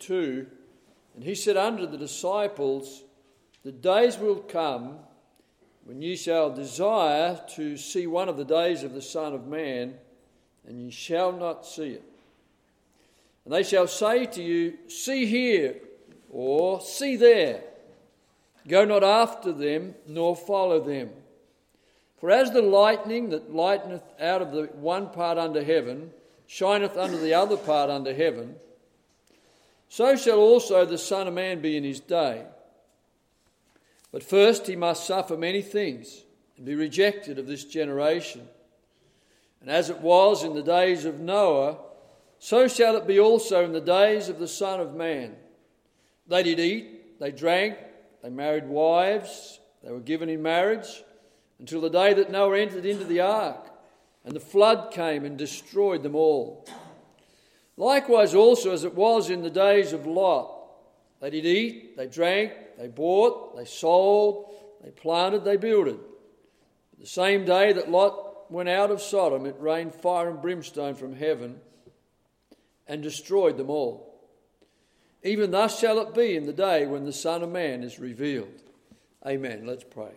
2, and he said unto the disciples, the days will come when ye shall desire to see one of the days of the Son of Man, and ye shall not see it. And they shall say to you, see here, or see there. Go not after them, nor follow them. For as the lightning that lighteneth out of the one part under heaven, shineth unto the other part under heaven, so shall also the Son of Man be in his day. But first he must suffer many things, and be rejected of this generation. And as it was in the days of Noah, so shall it be also in the days of the Son of Man. They did eat, they drank, they married wives, they were given in marriage, until the day that Noah entered into the ark, and the flood came and destroyed them all. Likewise also as it was in the days of Lot. They did eat, they drank, they bought, they sold, they planted, they builded. The same day that Lot went out of Sodom, it rained fire and brimstone from heaven and destroyed them all. Even thus shall it be in the day when the Son of Man is revealed. Amen. Let's pray.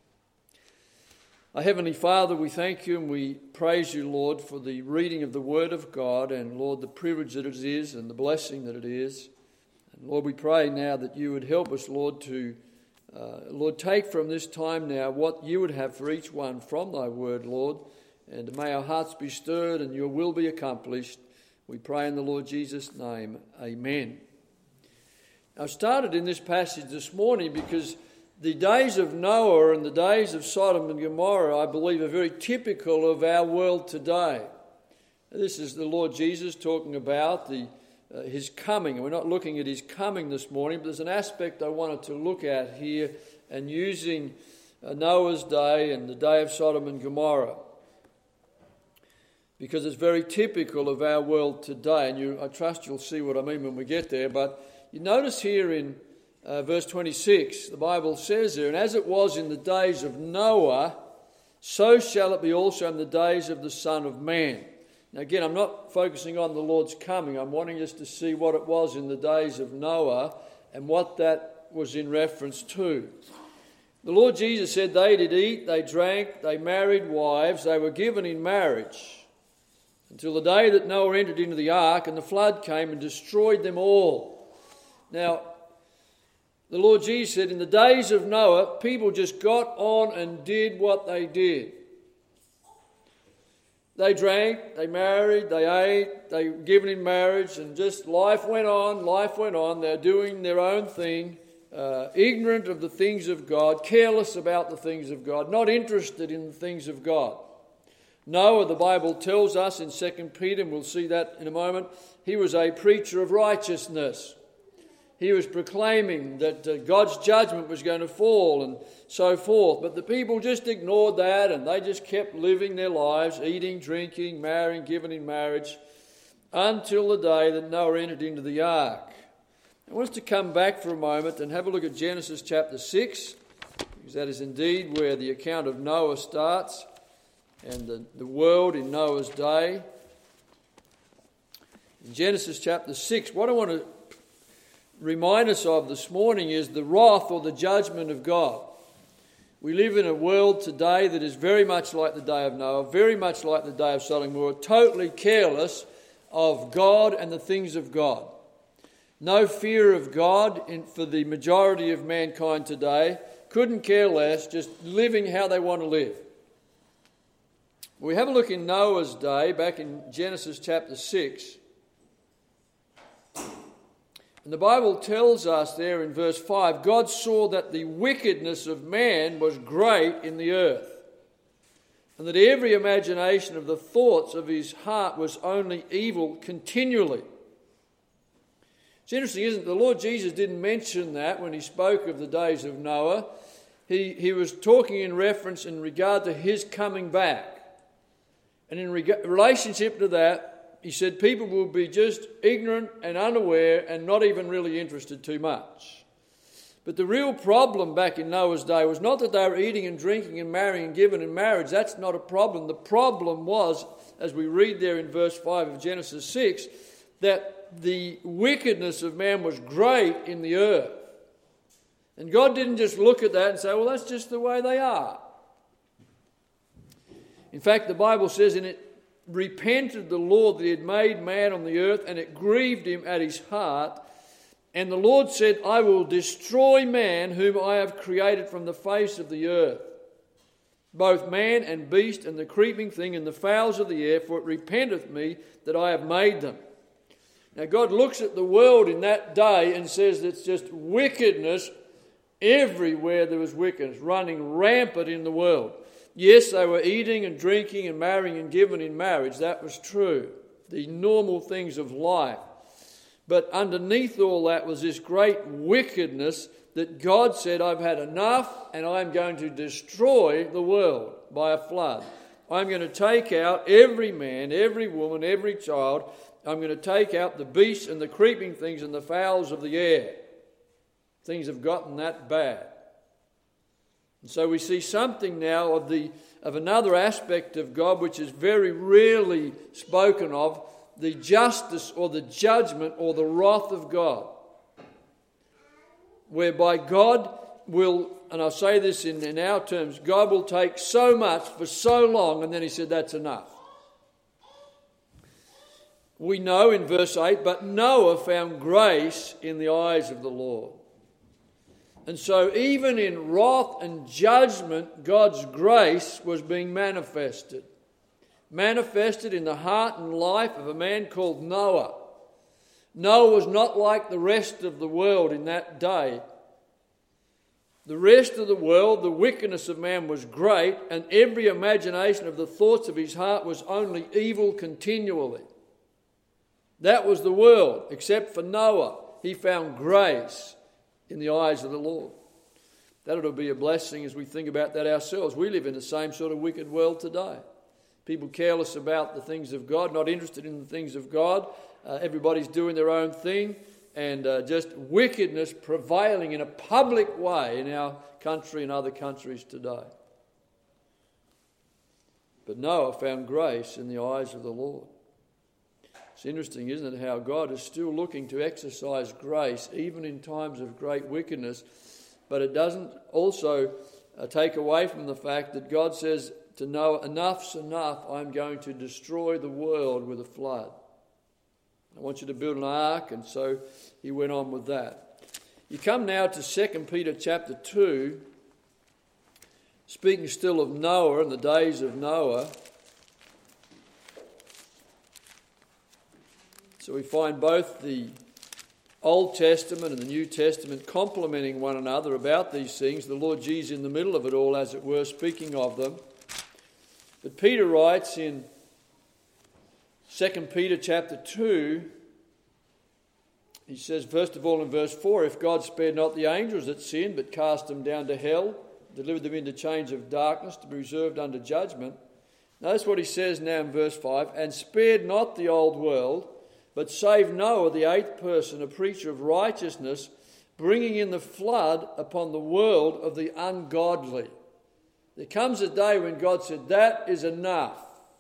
Our Heavenly Father, we thank you and we praise you, Lord, for the reading of the Word of God and, Lord, the privilege that it is and the blessing that it is. And, Lord, we pray now that you would help us, Lord, to, take from this time now what you would have for each one from thy Word, Lord, and may our hearts be stirred and your will be accomplished. We pray in the Lord Jesus' name. Amen. I started in this passage this morning because the days of Noah and the days of Sodom and Gomorrah, I believe, are very typical of our world today. This is the Lord Jesus talking about his coming. And we're not looking at his coming this morning, but there's an aspect I wanted to look at here and using Noah's day and the day of Sodom and Gomorrah, because it's very typical of our world today. And I trust you'll see what I mean when we get there. But you notice here in verse 26, the Bible says there, and as it was in the days of Noah, so shall it be also in the days of the Son of Man. Now again, I'm not focusing on the Lord's coming. I'm wanting us to see what it was in the days of Noah and what that was in reference to. The Lord Jesus said they did eat, they drank, they married wives, they were given in marriage, until the day that Noah entered into the ark and the flood came and destroyed them all. Now, the Lord Jesus said in the days of Noah, people just got on and did what they did. They drank, they married, they ate, they were given in marriage, and just life went on. They're doing their own thing, ignorant of the things of God, careless about the things of God, not interested in the things of God. Noah, the Bible tells us in 2 Peter, and we'll see that in a moment, he was a preacher of righteousness. He was proclaiming that God's judgment was going to fall and so forth. But the people just ignored that and they just kept living their lives, eating, drinking, marrying, given in marriage, until the day that Noah entered into the ark. I want us to come back for a moment and have a look at Genesis chapter 6, because that is indeed where the account of Noah starts and the world in Noah's day. In Genesis chapter 6, what I want to remind us of this morning is the wrath or the judgment of God. We live in a world today that is very much like the day of Noah, very much like the day of Sodom and Gomorrah, totally careless of God and the things of God. No fear of God for the majority of mankind today, couldn't care less, just living how they want to live. We have a look in Noah's day, back in Genesis chapter 6. And the Bible tells us there in verse 5, God saw that the wickedness of man was great in the earth, and that every imagination of the thoughts of his heart was only evil continually. It's interesting, isn't it? The Lord Jesus didn't mention that when he spoke of the days of Noah. He was talking in reference in regard to his coming back. And in relationship to that, he said people will be just ignorant and unaware and not even really interested too much. But the real problem back in Noah's day was not that they were eating and drinking and marrying and given in marriage. That's not a problem. The problem was, as we read there in verse 5 of Genesis 6, that the wickedness of man was great in the earth. And God didn't just look at that and say, well, that's just the way they are. In fact, the Bible says, and it repented the Lord that he had made man on the earth, and it grieved him at his heart. And the Lord said, I will destroy man whom I have created from the face of the earth, both man and beast and the creeping thing and the fowls of the air, for it repenteth me that I have made them. Now God looks at the world in that day and says it's just wickedness. Everywhere there was wickedness, running rampant in the world. Yes, they were eating and drinking and marrying and giving in marriage. That was true. The normal things of life. But underneath all that was this great wickedness that God said, I've had enough and I'm going to destroy the world by a flood. I'm going to take out every man, every woman, every child. I'm going to take out the beasts and the creeping things and the fowls of the air. Things have gotten that bad. And so we see something now of another aspect of God which is very rarely spoken of, the justice or the judgment or the wrath of God. Whereby God will, and I'll say this in our terms, God will take so much for so long and then he said that's enough. We know in verse 8, but Noah found grace in the eyes of the Lord. And so even in wrath and judgment, God's grace was being manifested. Manifested in the heart and life of a man called Noah. Noah was not like the rest of the world in that day. The rest of the world, the wickedness of man was great, and every imagination of the thoughts of his heart was only evil continually. That was the world, except for Noah. He found grace in the eyes of the Lord. That ought to be a blessing as we think about that ourselves. We live in the same sort of wicked world today. People careless about the things of God, not interested in the things of God. Everybody's doing their own thing, and just wickedness prevailing in a public way in our country and other countries today. But Noah found grace in the eyes of the Lord. It's interesting, isn't it, how God is still looking to exercise grace even in times of great wickedness, but it doesn't also take away from the fact that God says to Noah, enough's enough, I'm going to destroy the world with a flood. I want you to build an ark, and so he went on with that. You come now to 2 Peter chapter 2, speaking still of Noah and the days of Noah. So we find both the Old Testament and the New Testament complementing one another about these things. The Lord Jesus in the middle of it all, as it were, speaking of them. But Peter writes in 2 Peter chapter 2, he says, first of all in verse 4, if God spared not the angels that sinned, but cast them down to hell, delivered them into chains of darkness to be reserved unto judgment. Notice what he says now in verse 5, and spared not the old world, but saved Noah, the eighth person, a preacher of righteousness, bringing in the flood upon the world of the ungodly. There comes a day when God said, that is enough.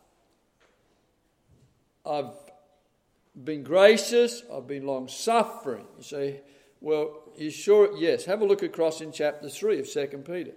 I've been gracious, I've been long-suffering. You say, well, you sure? Yes. Have a look across in chapter 3 of 2 Peter.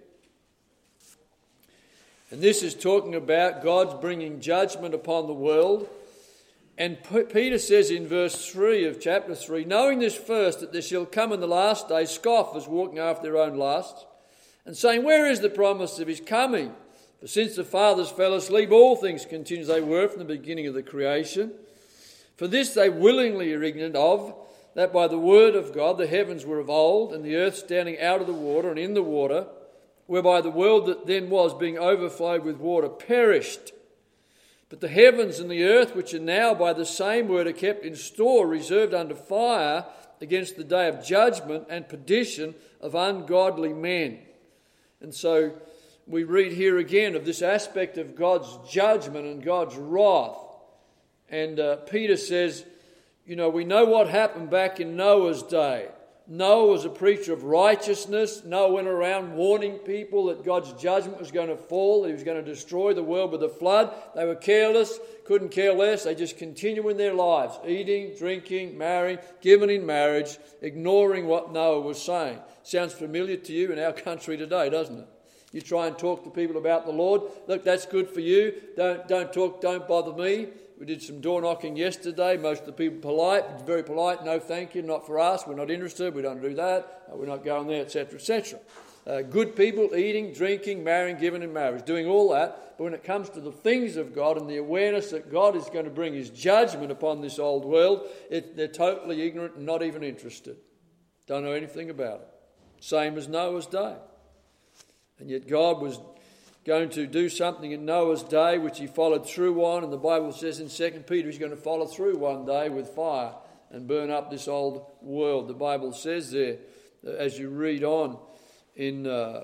And this is talking about God's bringing judgment upon the world. And Peter says in verse 3 of chapter 3, knowing this first, that there shall come in the last days scoffers walking after their own lusts, and saying, where is the promise of his coming? For since the fathers fell asleep, all things continue as they were from the beginning of the creation. For this they willingly are ignorant of, that by the word of God the heavens were of old, and the earth standing out of the water and in the water, whereby the world that then was, being overflowed with water, perished. But the heavens and the earth, which are now by the same word are kept in store, reserved unto fire against the day of judgment and perdition of ungodly men. And so we read here again of this aspect of God's judgment and God's wrath. And Peter says, you know, we know what happened back in Noah's day. Noah was a preacher of righteousness. Noah went around warning people that God's judgment was going to fall, that he was going to destroy the world with a flood. They were careless, couldn't care less. They just continued in their lives, eating, drinking, marrying, giving in marriage, ignoring what Noah was saying. Sounds familiar to you in our country today, doesn't it? You try and talk to people about the Lord. Look, that's good for you. Don't talk, don't bother me. We did some door knocking yesterday. Most of the people polite, very polite. No, thank you, not for us. We're not interested. We don't do that. We're not going there, etc., etc. Good people, eating, drinking, marrying, giving in marriage, doing all that. But when it comes to the things of God and the awareness that God is going to bring his judgment upon this old world, they're totally ignorant and not even interested. Don't know anything about it. Same as Noah's day. And yet God was going to do something in Noah's day which he followed through on, and the Bible says in 2 Peter he's going to follow through one day with fire and burn up this old world. The Bible says there, as you read on in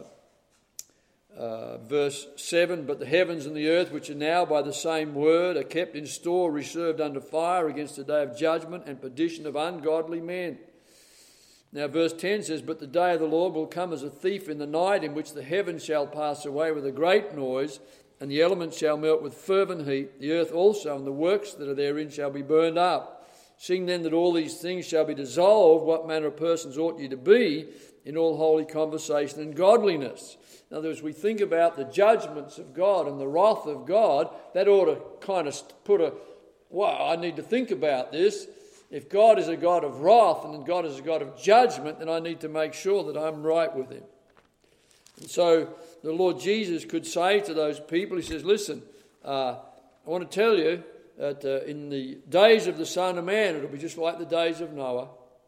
verse 7, but the heavens and the earth which are now by the same word are kept in store, reserved under fire against the day of judgment and perdition of ungodly men. Now verse 10 says, but the day of the Lord will come as a thief in the night, in which the heavens shall pass away with a great noise, and the elements shall melt with fervent heat. The earth also and the works that are therein shall be burned up. Seeing then that all these things shall be dissolved, what manner of persons ought ye to be in all holy conversation and godliness? In other words, we think about the judgments of God and the wrath of God, that ought to kind of put I need to think about this. If God is a God of wrath and God is a God of judgment, then I need to make sure that I'm right with him. And so the Lord Jesus could say to those people, he says, listen, I want to tell you that in the days of the Son of Man, it'll be just like the days of Noah.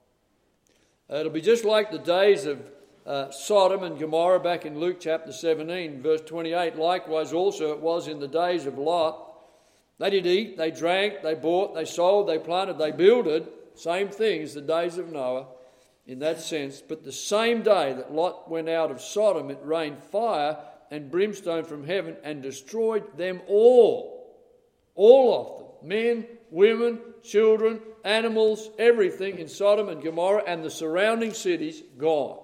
It'll be just like the days of Sodom and Gomorrah back in Luke chapter 17, verse 28. Likewise also it was in the days of Lot. They did eat, they drank, they bought, they sold, they planted, they builded. Same thing as the days of Noah in that sense. But the same day that Lot went out of Sodom, it rained fire and brimstone from heaven and destroyed them all. All of them. Men, women, children, animals, everything in Sodom and Gomorrah and the surrounding cities gone.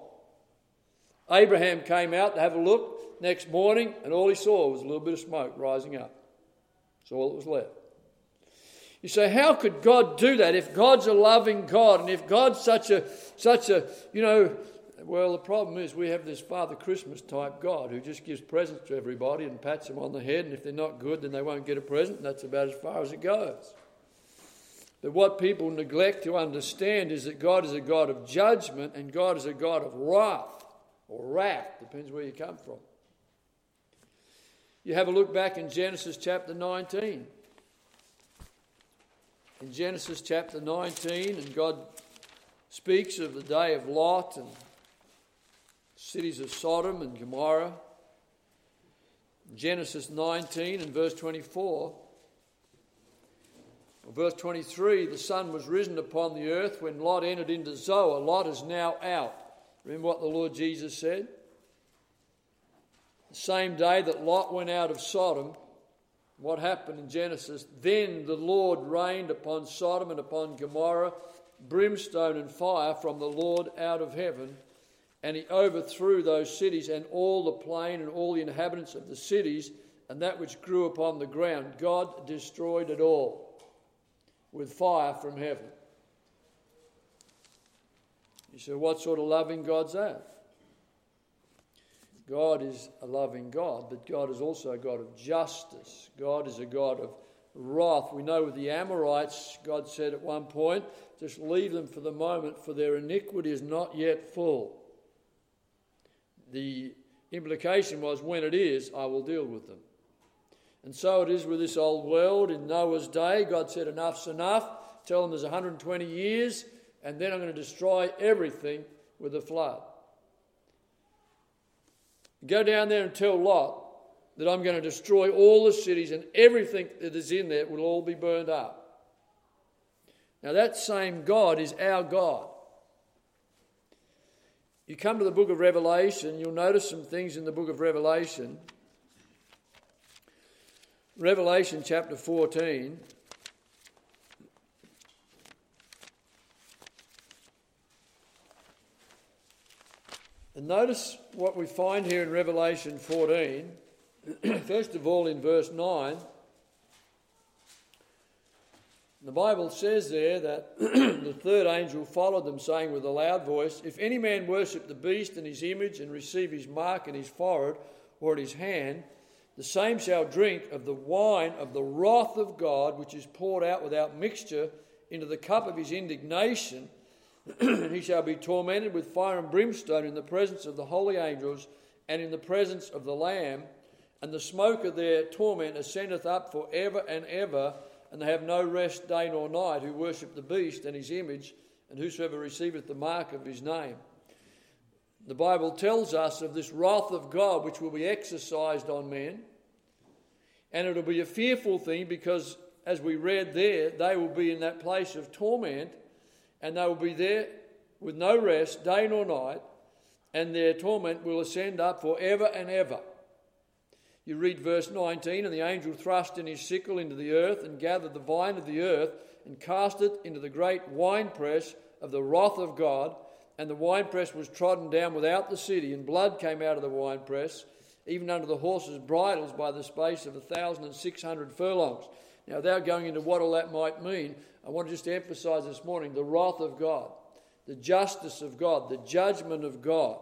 Abraham came out to have a look next morning, and all he saw was a little bit of smoke rising up. That's all that was left. You say, how could God do that if God's a loving God and if God's such a, well, the problem is we have this Father Christmas type God who just gives presents to everybody and pats them on the head, and if they're not good, then they won't get a present, and that's about as far as it goes. But what people neglect to understand is that God is a God of judgment and God is a God of wrath, or wrath, depends where you come from. You have a look back in Genesis chapter 19. In Genesis chapter 19, and God speaks of the day of Lot and cities of Sodom and Gomorrah. Genesis 19 and verse 24. Verse 23, the sun was risen upon the earth when Lot entered into Zoar. Lot is now out. Remember what the Lord Jesus said? The same day that Lot went out of Sodom, what happened in Genesis? Then the Lord rained upon Sodom and upon Gomorrah brimstone and fire from the Lord out of heaven, and he overthrew those cities and all the plain and all the inhabitants of the cities and that which grew upon the ground. God destroyed it all with fire from heaven. You say, what sort of loving God's that? God is a loving God, but God is also a God of justice. God is a God of wrath. We know with the Amorites, God said at one point, just leave them for the moment, for their iniquity is not yet full. The implication was, when it is, I will deal with them. And so it is with this old world. In Noah's day, God said, enough's enough. Tell them there's 120 years, and then I'm going to destroy everything with a flood. Go down there and tell Lot that I'm going to destroy all the cities and everything that is in there will all be burned up. Now that same God is our God. You come to the book of Revelation, you'll notice some things in the book of Revelation. Revelation chapter 14. And notice what we find here in Revelation 14. First of all, in verse 9, the Bible says there that the third angel followed them, saying with a loud voice, "If any man worship the beast and his image and receive his mark in his forehead or in his hand, the same shall drink of the wine of the wrath of God, which is poured out without mixture into the cup of his indignation, and he shall be tormented with fire and brimstone in the presence of the holy angels and in the presence of the Lamb, and the smoke of their torment ascendeth up for ever and ever, and they have no rest day nor night, who worship the beast and his image, and whosoever receiveth the mark of his name." The Bible tells us of this wrath of God which will be exercised on men, and it'll be a fearful thing because, as we read there, they will be in that place of torment, and they will be there with no rest day nor night, and their torment will ascend up for ever and ever. You read verse 19, "And the angel thrust in his sickle into the earth, and gathered the vine of the earth, and cast it into the great winepress of the wrath of God. And the winepress was trodden down without the city, and blood came out of the winepress, even under the horses' bridles, by the space of 1,600 furlongs." Now, without going into what all that might mean, I want to just emphasise this morning the wrath of God, the justice of God, the judgment of God.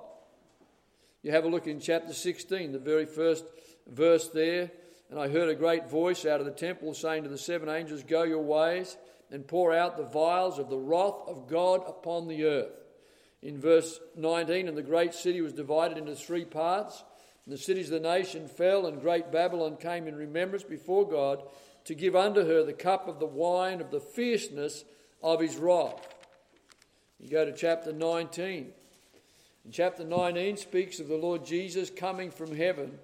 You have a look in chapter 16, the very first verse there. "And I heard a great voice out of the temple saying to the seven angels, Go your ways, and pour out the vials of the wrath of God upon the earth." In verse 19, "And the great city was divided into three parts, and the cities of the nation fell, and great Babylon came in remembrance before God, to give unto her the cup of the wine of the fierceness of his wrath." You go to chapter 19. And chapter 19 speaks of the Lord Jesus coming from heaven.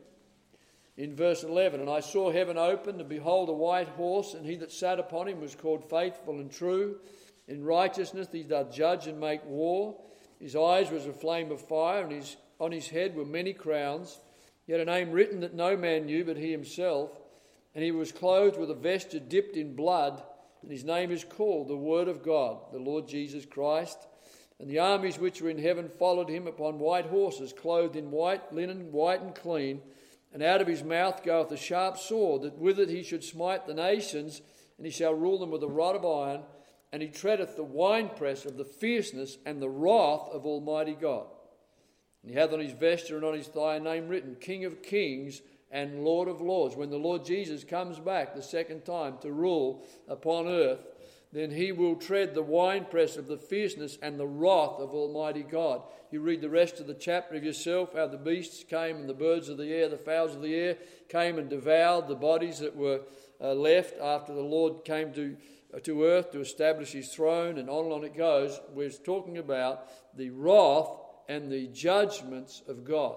In verse 11, "And I saw heaven opened, and behold a white horse, and he that sat upon him was called Faithful and True. In righteousness he doth judge and make war. His eyes was a flame of fire, and on his head were many crowns. Yet a name written that no man knew but he himself. And he was clothed with a vesture dipped in blood, and his name is called the Word of God, the Lord Jesus Christ. And the armies which were in heaven followed him upon white horses, clothed in white linen, white and clean. And out of his mouth goeth a sharp sword, that with it he should smite the nations, and he shall rule them with a rod of iron. And he treadeth the winepress of the fierceness and the wrath of Almighty God. And he hath on his vesture and on his thigh a name written, King of Kings and Lord of Lords." When the Lord Jesus comes back the second time to rule upon earth, then he will tread the winepress of the fierceness and the wrath of Almighty God. You read the rest of the chapter of yourself, how the beasts came and the birds of the air, the fowls of the air, came and devoured the bodies that were left after the Lord came to earth to establish his throne, and on it goes. We're talking about the wrath and the judgments of God.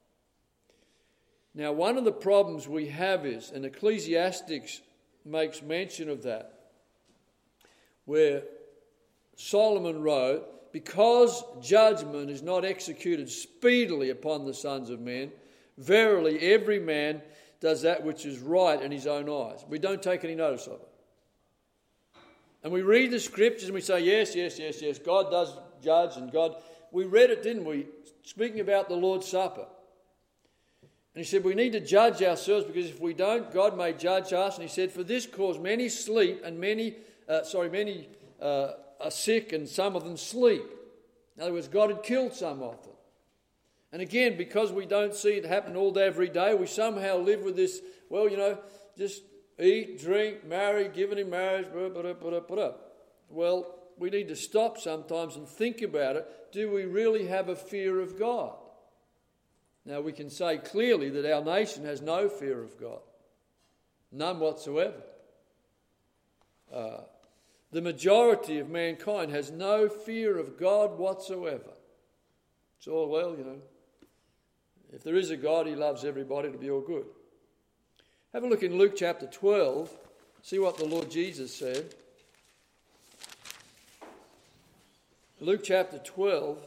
Now, one of the problems we have is, and Ecclesiastes makes mention of that, where Solomon wrote, "Because judgment is not executed speedily upon the sons of men, verily every man does that which is right in his own eyes." We don't take any notice of it. And we read the scriptures and we say, yes, God does judge, and God... We read it, didn't we? Speaking about the Lord's Supper. And he said, we need to judge ourselves, because if we don't, God may judge us. And he said, "For this cause many sleep, and many are sick, and some of them sleep." In other words, God had killed some of them. And again, because we don't see it happen all day, every day, we somehow live with this, just eat, drink, marry, given in marriage, Well, we need to stop sometimes and think about it. Do we really have a fear of God? Now, we can say clearly that our nation has no fear of God. None whatsoever. The majority of mankind has no fear of God whatsoever. It's all, if there is a God, he loves everybody to be all good. Have a look in Luke chapter 12. See what the Lord Jesus said. Luke chapter 12.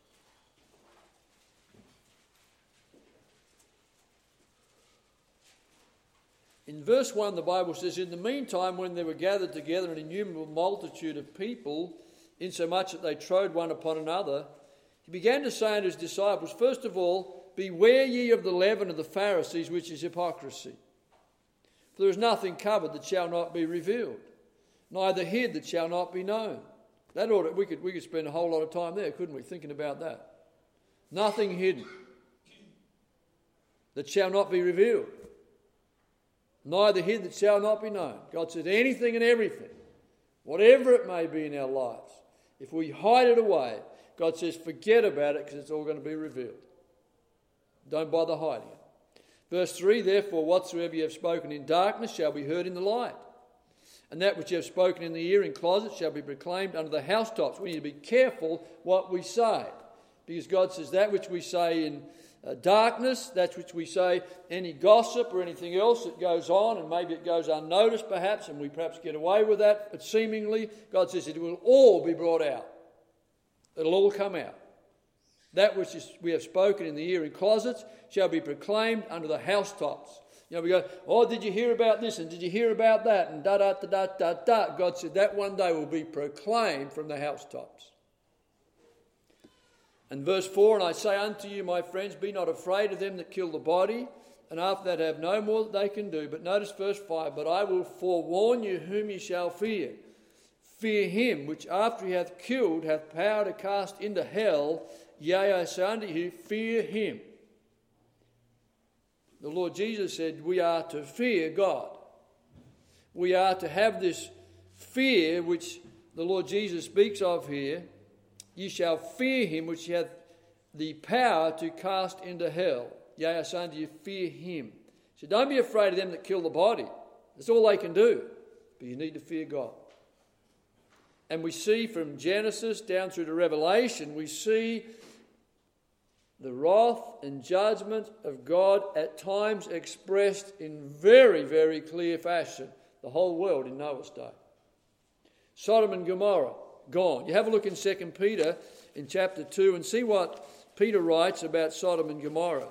In verse 1, the Bible says, "In the meantime, when there were gathered together an innumerable multitude of people, insomuch that they trode one upon another, He began to say unto his disciples, first of all, beware ye of the leaven of the Pharisees, which is hypocrisy. For there is nothing covered that shall not be revealed, neither hid that shall not be known. We could spend a whole lot of time there, couldn't we, thinking about that. Nothing hidden that shall not be revealed, neither hid that shall not be known. God said anything and everything, whatever it may be in our lives, if we hide it away, God says forget about it because it's all going to be revealed. Don't bother hiding it. Verse 3, therefore whatsoever you have spoken in darkness shall be heard in the light. And that which you have spoken in the ear in closets shall be proclaimed under the housetops. We need to be careful what we say. Because God says that which we say in darkness, that which we say, any gossip or anything else that goes on, and maybe it goes unnoticed perhaps, and we perhaps get away with that, but seemingly, God says it will all be brought out. It'll all come out. That which we have spoken in the ear in closets shall be proclaimed under the housetops. You know, we go, oh, did you hear about this? And did you hear about that? And da-da-da-da-da-da. God said that one day will be proclaimed from the housetops. And verse 4, and I say unto you, my friends, be not afraid of them that kill the body, and after that have no more that they can do. But notice verse 5, but I will forewarn you whom ye shall fear. Fear him which after he hath killed hath power to cast into hell. Yea, I say unto you, fear him. The Lord Jesus said we are to fear God. We are to have this fear which the Lord Jesus speaks of here. Ye shall fear him which hath the power to cast into hell. Yea, I say unto you, fear him. So don't be afraid of them that kill the body. That's all they can do. But you need to fear God. And we see from Genesis down through to Revelation, we see the wrath and judgment of God at times expressed in very, very clear fashion. The whole world in Noah's day. Sodom and Gomorrah, gone. You have a look in 2 Peter in chapter 2 and see what Peter writes about Sodom and Gomorrah.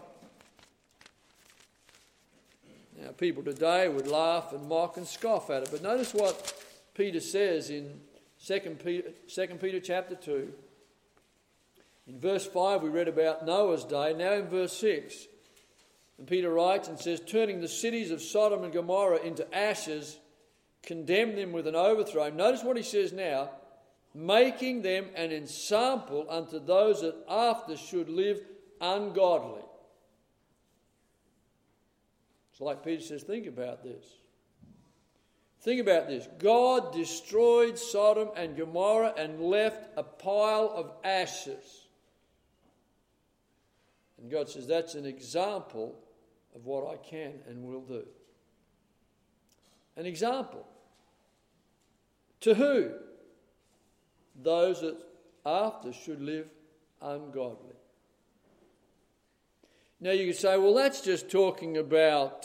Now, people today would laugh and mock and scoff at it, but notice what Peter says in 2 Peter chapter 2. In verse 5 we read about Noah's day. Now in verse 6, and Peter writes and says, turning the cities of Sodom and Gomorrah into ashes, condemned them with an overthrow. Notice what he says now, making them an ensample unto those that after should live ungodly. It's like Peter says, think about this. Think about this. God destroyed Sodom and Gomorrah and left a pile of ashes. And God says that's an example of what I can and will do. An example. To who? Those that after should live ungodly. Now you could say, well, that's just talking about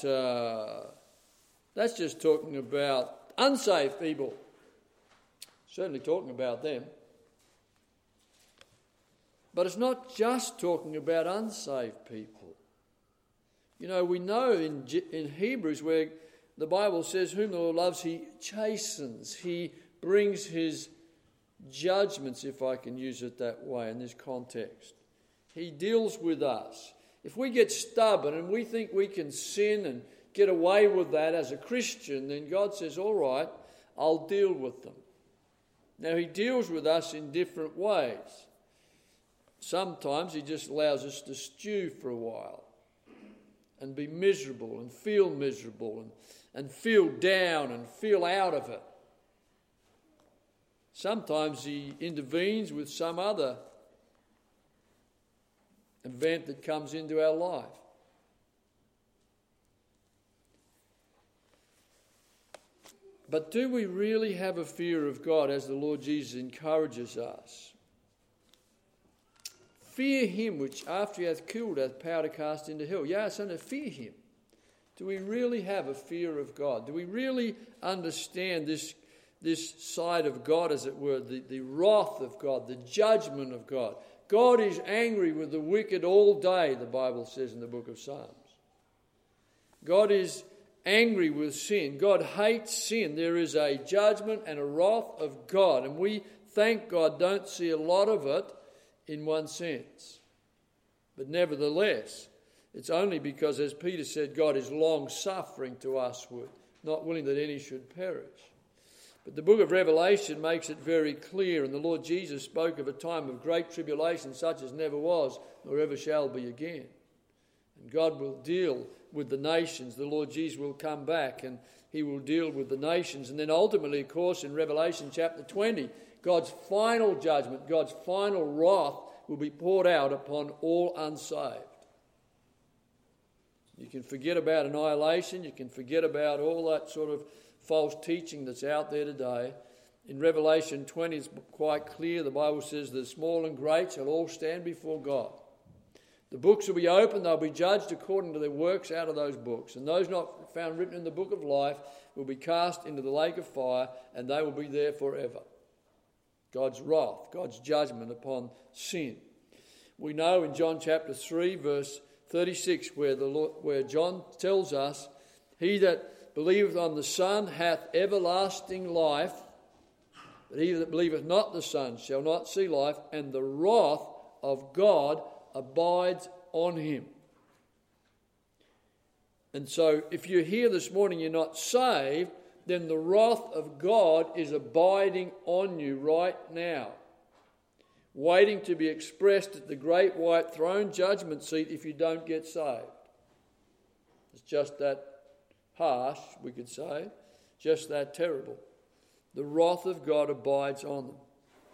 unsaved people. Certainly talking about them. But it's not just talking about unsaved people. You know, we know in Hebrews where the Bible says, whom the Lord loves, he chastens. He brings his judgments, if I can use it that way in this context. He deals with us. If we get stubborn and we think we can sin and get away with that as a Christian, then God says, all right, I'll deal with them. Now, he deals with us in different ways. Sometimes he just allows us to stew for a while and be miserable and feel down and feel out of it. Sometimes he intervenes with some other event that comes into our life. But do we really have a fear of God as the Lord Jesus encourages us? Fear him which after he hath killed hath power to cast into hell. Yea, son, to fear him. Do we really have a fear of God? Do we really understand this side of God, as it were, the wrath of God, the judgment of God? God is angry with the wicked all day, the Bible says in the book of Psalms. God is angry with sin. God hates sin. There is a judgment and a wrath of God. And we, thank God, don't see a lot of it in one sense. But nevertheless, it's only because, as Peter said, God is long-suffering to usward, not willing that any should perish. But the book of Revelation makes it very clear, and the Lord Jesus spoke of a time of great tribulation such as never was, nor ever shall be again. And God will deal with the nations. The Lord Jesus will come back and he will deal with the nations. And then ultimately, of course, in Revelation chapter 20, God's final judgment, God's final wrath will be poured out upon all unsaved. You can forget about annihilation. You can forget about all that sort of false teaching that's out there today. In Revelation 20, it's quite clear. The Bible says the small and great shall all stand before God. The books will be opened. They'll be judged according to their works out of those books. And those not found written in the book of life will be cast into the lake of fire, and they will be there forever. God's wrath, God's judgment upon sin. We know in John chapter 3, verse 36, where John tells us, "He that believeth on the Son hath everlasting life, but he that believeth not the Son shall not see life, and the wrath of God abides on him." And so if you're here this morning, you're not saved, then the wrath of God is abiding on you right now, waiting to be expressed at the great white throne judgment seat if you don't get saved. It's just that harsh, we could say, just that terrible. The wrath of God abides on them.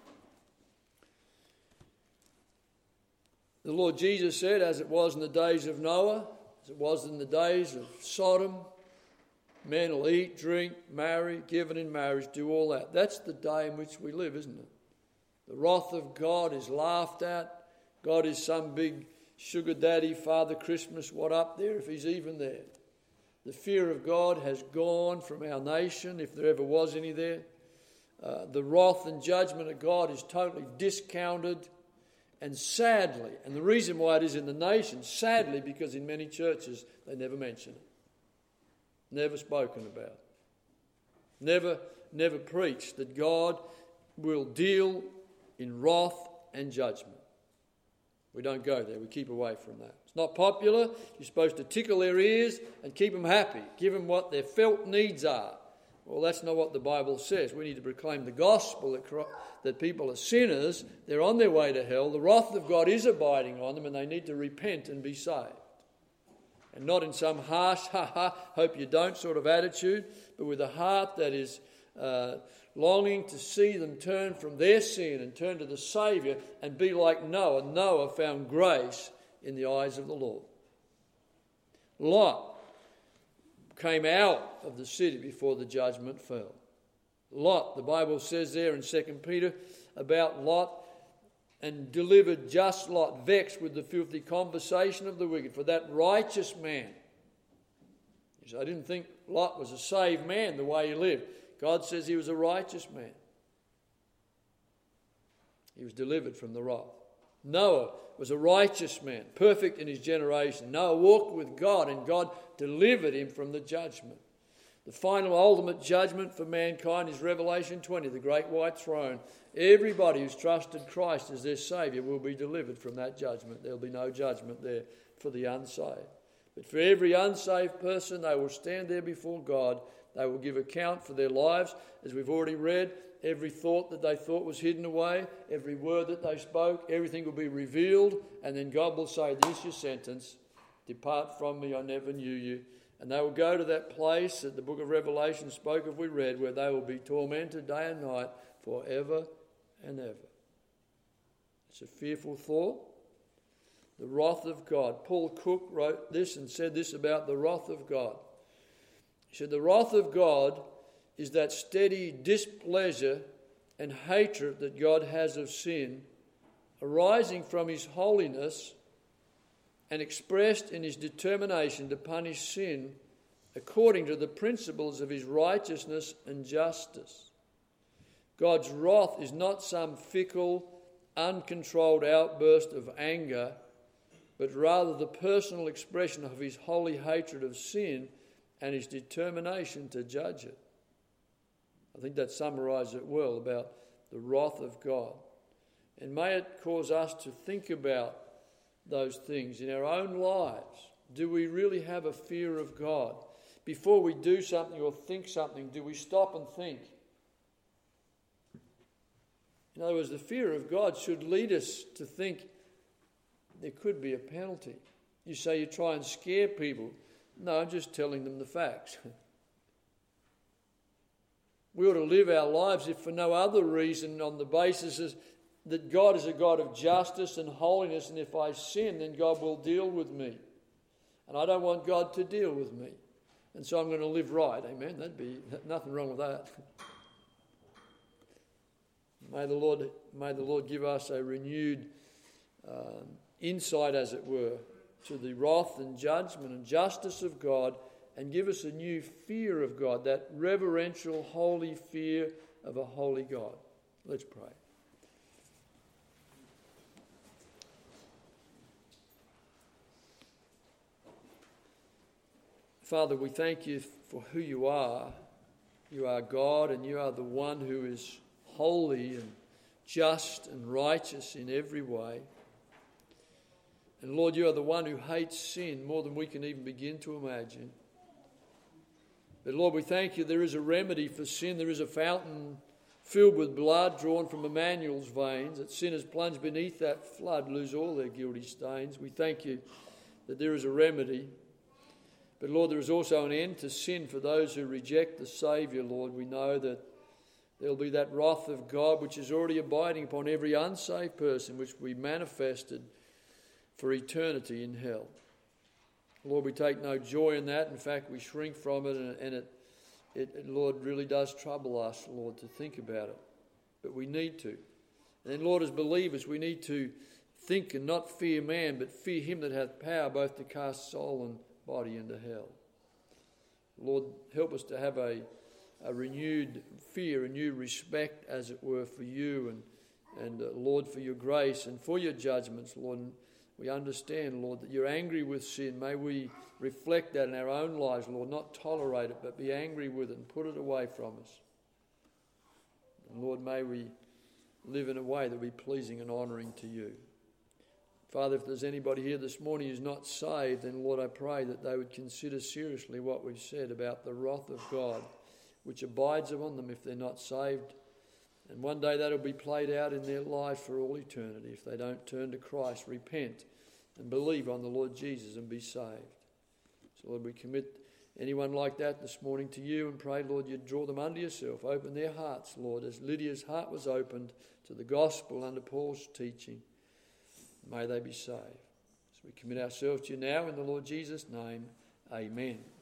The Lord Jesus said, as it was in the days of Noah, as it was in the days of Sodom, men will eat, drink, marry, given in marriage, do all that. That's the day in which we live, isn't it? The wrath of God is laughed at. God is some big sugar daddy, Father Christmas, what up there, if he's even there. The fear of God has gone from our nation, if there ever was any there. The wrath and judgment of God is totally discounted. And sadly, and the reason why it is in the nation, sadly, because in many churches they never mention it. Never spoken about. Never preached that God will deal in wrath and judgment. We don't go there. We keep away from that. It's not popular. You're supposed to tickle their ears and keep them happy. Give them what their felt needs are. Well, that's not what the Bible says. We need to proclaim the gospel that people are sinners. They're on their way to hell. The wrath of God is abiding on them and they need to repent and be saved. And not in some harsh, hope you don't sort of attitude, but with a heart that is longing to see them turn from their sin and turn to the Saviour and be like Noah. Noah found grace in the eyes of the Lord. Lot came out of the city before the judgment fell. Lot, the Bible says there in 2 Peter about Lot, and delivered just Lot, vexed with the filthy conversation of the wicked, for that righteous man. He said, I didn't think Lot was a saved man the way he lived. God says he was a righteous man. He was delivered from the wrath. Noah was a righteous man, perfect in his generation. Noah walked with God and God delivered him from the judgment. The final ultimate judgment for mankind is Revelation 20, the great white throne. Everybody who's trusted Christ as their Saviour will be delivered from that judgment. There'll be no judgment there for the unsaved. But for every unsaved person, they will stand there before God. They will give account for their lives, as we've already read. Every thought that they thought was hidden away, every word that they spoke, everything will be revealed. And then God will say, this is your sentence. Depart from me, I never knew you. And they will go to that place that the book of Revelation spoke of, we read, where they will be tormented day and night forever and ever. It's a fearful thought. The wrath of God. Paul Cook wrote this and said this about the wrath of God. He said, the wrath of God is that steady displeasure and hatred that God has of sin, arising from his holiness and expressed in his determination to punish sin according to the principles of his righteousness and justice. God's wrath is not some fickle, uncontrolled outburst of anger, but rather the personal expression of his holy hatred of sin and his determination to judge it. I think that summarises it well about the wrath of God. And may it cause us to think about those things in our own lives. Do we really have a fear of God? Before we do something or think something, do we stop and think? In other words, the fear of God should lead us to think there could be a penalty. You say you try and scare people. No, I'm just telling them the facts. We ought to live our lives, if for no other reason, on the basis that God is a God of justice and holiness, and if I sin, then God will deal with me. And I don't want God to deal with me. And so I'm going to live right. Amen. That'd be nothing wrong with that. May the Lord give us a renewed insight, as it were, to the wrath and judgment and justice of God, and give us a new fear of God, that reverential, holy fear of a holy God. Let's pray. Father, we thank you for who you are. You are God, and you are the one who is holy and just and righteous in every way. And Lord, you are the one who hates sin more than we can even begin to imagine. But Lord, we thank you there is a remedy for sin. There is a fountain filled with blood drawn from Emmanuel's veins, that sinners plunged beneath that flood lose all their guilty stains. We thank you that there is a remedy. But Lord, there is also an end to sin for those who reject the Saviour, Lord. We know that there will be that wrath of God which is already abiding upon every unsaved person, which we manifested for eternity in hell. Lord, we take no joy in that. In fact, we shrink from it, and it, Lord, really does trouble us, Lord, to think about it. But we need to. And then, Lord, as believers, we need to think and not fear man, but fear him that hath power both to cast soul and body into hell. Lord, help us to have a renewed fear, a new respect, as it were, for you and Lord, for your grace and for your judgments, Lord. And we understand, Lord, that you're angry with sin. May we reflect that in our own lives, Lord, not tolerate it, but be angry with it and put it away from us. And Lord, may we live in a way that be pleasing and honouring to you. Father, if there's anybody here this morning who's not saved, then Lord, I pray that they would consider seriously what we've said about the wrath of God, which abides upon them if they're not saved. And one day that'll be played out in their lives for all eternity if they don't turn to Christ, repent, and believe on the Lord Jesus and be saved. So Lord, we commit anyone like that this morning to you and pray, Lord, you'd draw them unto yourself. Open their hearts, Lord, as Lydia's heart was opened to the gospel under Paul's teaching. May they be saved. So we commit ourselves to you now in the Lord Jesus' name. Amen.